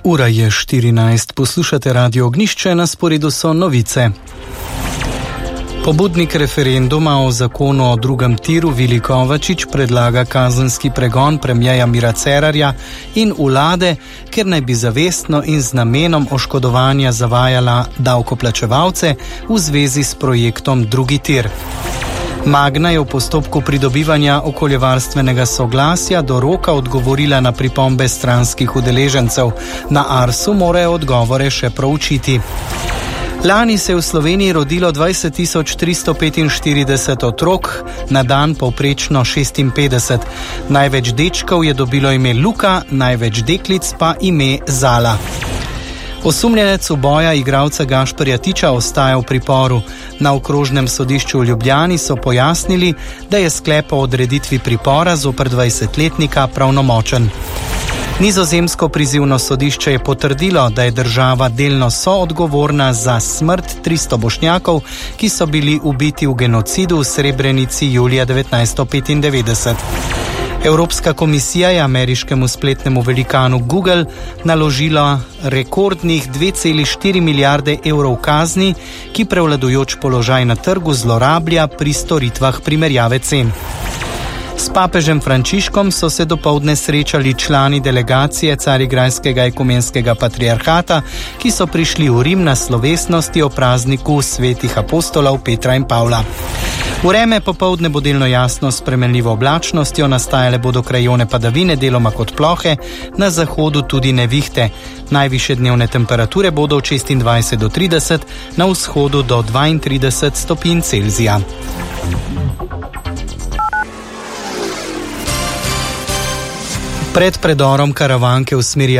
Ura je 14, poslušate Radio Ognjišče, na sporedu so novice. Pobudnik referenduma o zakonu o drugem tiru Vili Kovačič predlaga kazenski pregon premierja Mira Cerarja in vlade, ker naj bi zavestno in z namenom oškodovanja zavajala davkoplačevalce v zvezi s projektom drugi tir. Magna je v postopku pridobivanja okoljevarstvenega soglasja do roka odgovorila na pripombe stranskih udeležencev. Na Arsu morajo odgovore še proučiti. Lani se je v Sloveniji rodilo 20.345 otrok, na dan povprečno 56. Največ dečkov je dobilo ime Luka, največ deklic pa ime Zala. Osumljenec uboja igralca Gašperja Tiča ostaja v priporu. Na okrožnem sodišču v Ljubljani so pojasnili, da je sklep o odreditvi pripora zoper 20-letnika pravnomočen. Nizozemsko prizivno sodišče je potrdilo, da je država delno soodgovorna za smrt 300 Bošnjakov, ki so bili ubiti v genocidu v Srebrenici julija 1995. Evropska komisija je ameriškemu spletnemu velikanu Google naložila rekordnih 2,4 milijarde evrov kazni, ki prevladujoč položaj na trgu zlorablja pri storitvah primerjave cen. S papežem Frančiškom so se dopoldne srečali člani delegacije Carigrajskega ekumenskega patriarhata, ki so prišli v Rim na slovesnosti o prazniku svetih apostolov Petra in Pavla. Vreme popoldne bo delno jasno s spremenljivo oblačnostjo, nastajale bodo krajone padavine, deloma kot plohe, na zahodu tudi nevihte. Najvišje dnevne temperature bodo od 26 do 30, na vzhodu do 32 stopinj Celzija. Pred predorom Karavanke v smeri